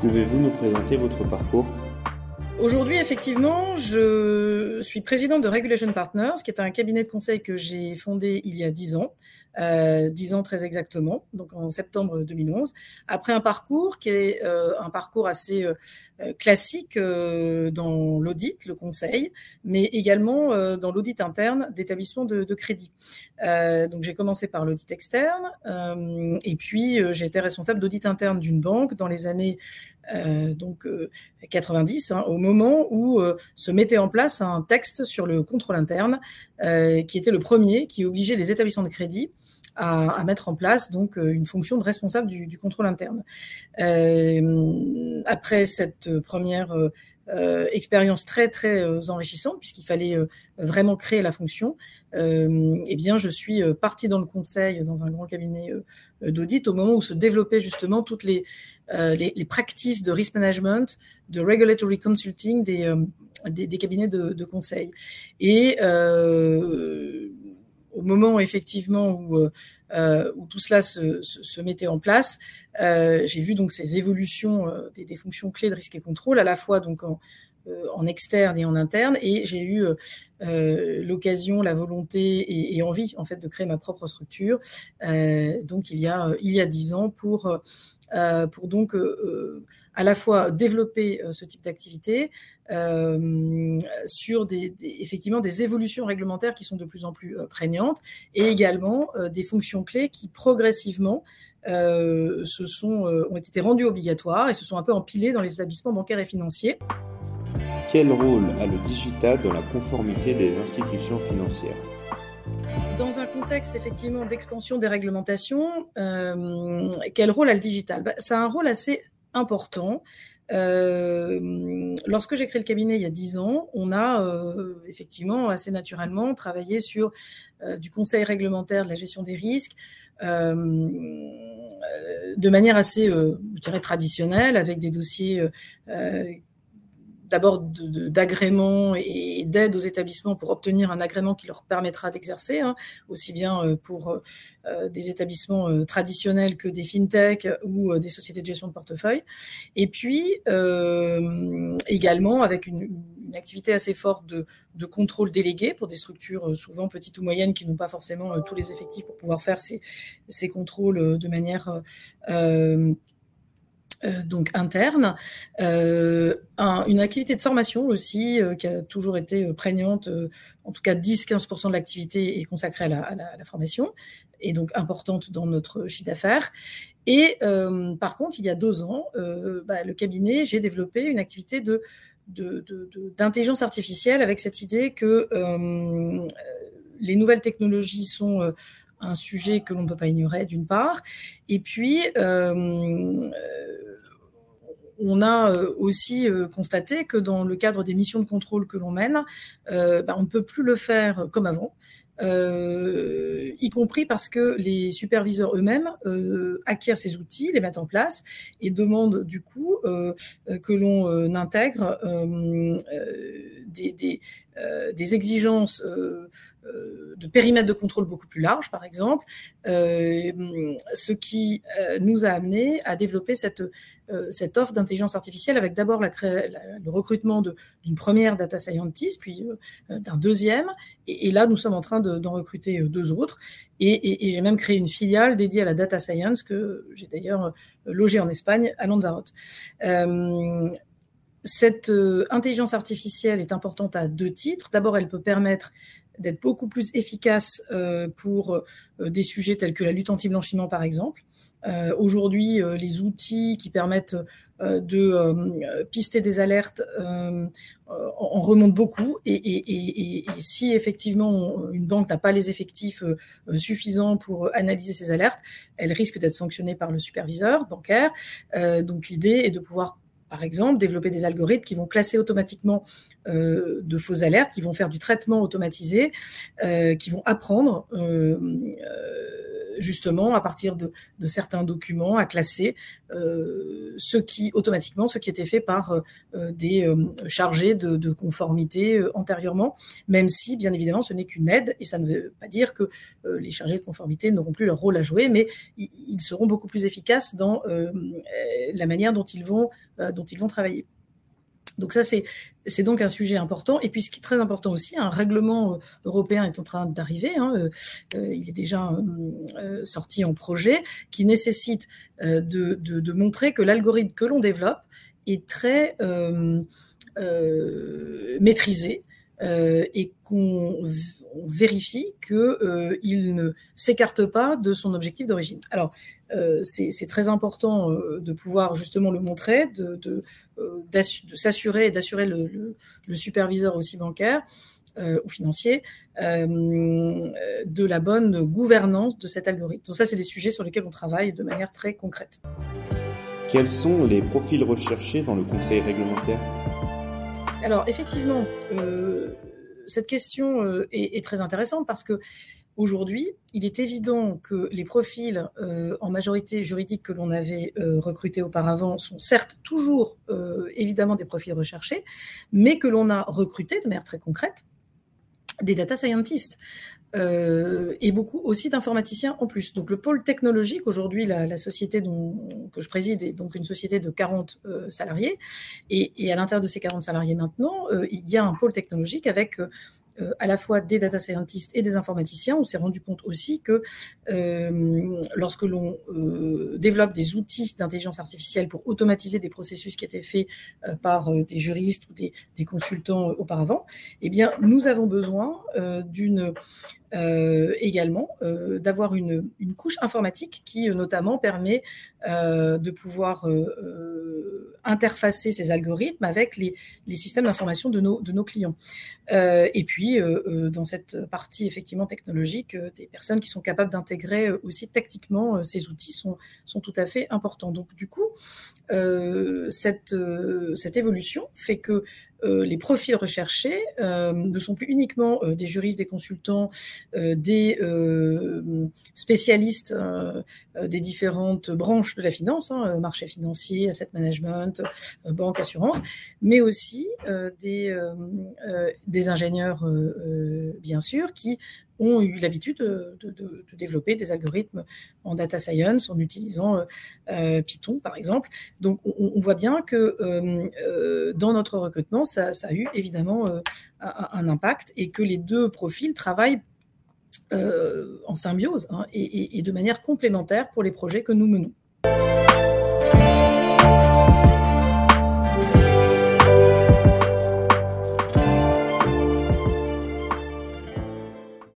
Pouvez-vous nous présenter votre parcours ? Aujourd'hui, effectivement, je suis présidente de Regulation Partners, qui est un cabinet de conseil que j'ai fondé il y a 10 ans, 10 ans très exactement, donc en septembre 2011, après un parcours qui est un parcours assez classique dans l'audit, le conseil, mais également dans l'audit interne d'établissements de crédit. Donc j'ai commencé par l'audit externe, et puis j'ai été responsable d'audit interne d'une banque dans les années 90, au moment où se mettait en place un texte sur le contrôle interne, qui était le premier, qui obligeait les établissements de crédit à mettre en place donc une fonction de responsable du contrôle interne. Après cette première expérience très très enrichissante, puisqu'il fallait vraiment créer la fonction, eh bien je suis partie dans le conseil dans un grand cabinet d'audit au moment où se développaient justement toutes les practices de risk management, de regulatory consulting des cabinets de conseil. Et au moment effectivement où tout cela se mettait en place, j'ai vu donc ces évolutions des fonctions clés de risque et contrôle, à la fois donc en externe et en interne, et j'ai eu l'occasion, la volonté et envie en fait de créer ma propre structure. Donc il y a 10 ans pour donc à la fois développer ce type d'activité sur effectivement des évolutions réglementaires qui sont de plus en plus prégnantes, et également des fonctions clés qui progressivement ont été rendues obligatoires et se sont un peu empilées dans les établissements bancaires et financiers. Quel rôle a le digital dans la conformité des institutions financières ? Dans un contexte effectivement d'expansion des réglementations, quel rôle a le digital ? Ça a un rôle assez important. Lorsque j'ai créé le cabinet il y a 10 ans, on a effectivement assez naturellement travaillé sur du conseil réglementaire, de la gestion des risques, de manière assez, je dirais, traditionnelle, avec des dossiers d'abord d'agrément et d'aide aux établissements pour obtenir un agrément qui leur permettra d'exercer, aussi bien pour des établissements traditionnels que des fintechs ou des sociétés de gestion de portefeuille. Et puis également avec une activité assez forte de contrôle délégué pour des structures souvent petites ou moyennes qui n'ont pas forcément tous les effectifs pour pouvoir faire ces contrôles de manière donc interne, une activité de formation aussi qui a toujours été prégnante, en tout cas 10-15% de l'activité est consacrée à la formation, et donc importante dans notre chiffre d'affaires. Et par contre, il y a 2 ans, le cabinet, j'ai développé une activité d'intelligence artificielle, avec cette idée que les nouvelles technologies sont un sujet que l'on ne peut pas ignorer, d'une part, et puis on a aussi constaté que dans le cadre des missions de contrôle que l'on mène, on ne peut plus le faire comme avant, y compris parce que les superviseurs eux-mêmes acquièrent ces outils, les mettent en place et demandent du coup que l'on intègre des exigences de périmètre de contrôle beaucoup plus large, par exemple, ce qui nous a amené à développer cette offre d'intelligence artificielle, avec d'abord le recrutement d'une première data scientist, puis d'un deuxième, et là nous sommes en train d'en recruter 2 autres, et j'ai même créé une filiale dédiée à la data science que j'ai d'ailleurs logée en Espagne, à Lanzarote. Cette intelligence artificielle est importante à 2 titres. D'abord, elle peut permettre d'être beaucoup plus efficace pour des sujets tels que la lutte anti-blanchiment, par exemple. Aujourd'hui, les outils qui permettent de pister des alertes en remontent beaucoup, et si effectivement une banque n'a pas les effectifs suffisants pour analyser ces alertes, elle risque d'être sanctionnée par le superviseur bancaire. Donc l'idée est de pouvoir, par exemple, développer des algorithmes qui vont classer automatiquement de fausses alertes, qui vont faire du traitement automatisé, qui vont apprendre justement à partir de certains documents à classer ce qui était fait par des chargés de conformité antérieurement, même si bien évidemment ce n'est qu'une aide et ça ne veut pas dire que les chargés de conformité n'auront plus leur rôle à jouer, mais ils seront beaucoup plus efficaces dans la manière dont ils vont travailler. Donc ça, c'est donc un sujet important. Et puis, ce qui est très important aussi, un règlement européen est en train d'arriver. Il est déjà sorti en projet, qui nécessite de montrer que l'algorithme que l'on développe est très maîtrisé et qu'on vérifie qu'il ne s'écarte pas de son objectif d'origine. Alors, c'est très important de pouvoir justement le montrer, de s'assurer et d'assurer le superviseur aussi bancaire ou financier de la bonne gouvernance de cet algorithme. Donc ça, c'est des sujets sur lesquels on travaille de manière très concrète. Quels sont les profils recherchés dans le conseil réglementaire ? Alors effectivement, cette question est très intéressante parce que aujourd'hui, il est évident que les profils en majorité juridique que l'on avait recrutés auparavant sont certes toujours évidemment des profils recherchés, mais que l'on a recrutés de manière très concrète des data scientists et beaucoup aussi d'informaticiens en plus. Donc le pôle technologique, aujourd'hui, la société que je préside est donc une société de 40 salariés et à l'intérieur de ces 40 salariés maintenant, il y a un pôle technologique avec à la fois des data scientists et des informaticiens. On s'est rendu compte aussi que lorsque l'on développe des outils d'intelligence artificielle pour automatiser des processus qui étaient faits par des juristes ou des consultants auparavant, eh bien, nous avons besoin également d'avoir une couche informatique qui notamment permet de pouvoir interfacer ces algorithmes avec les systèmes d'information de nos clients. Et puis, dans cette partie effectivement technologique, des personnes qui sont capables d'intégrer aussi tactiquement ces outils sont tout à fait importants. Donc du coup, cette évolution fait que les profils recherchés ne sont plus uniquement des juristes, des consultants, des spécialistes des différentes branches de la finance, marché financier, asset management, banque, assurance, mais aussi des ingénieurs, bien sûr, qui ont eu l'habitude de développer des algorithmes en data science en utilisant Python, par exemple. Donc, on voit bien que dans notre recrutement, ça a eu évidemment un impact et que les deux profils travaillent en symbiose et de manière complémentaire pour les projets que nous menons.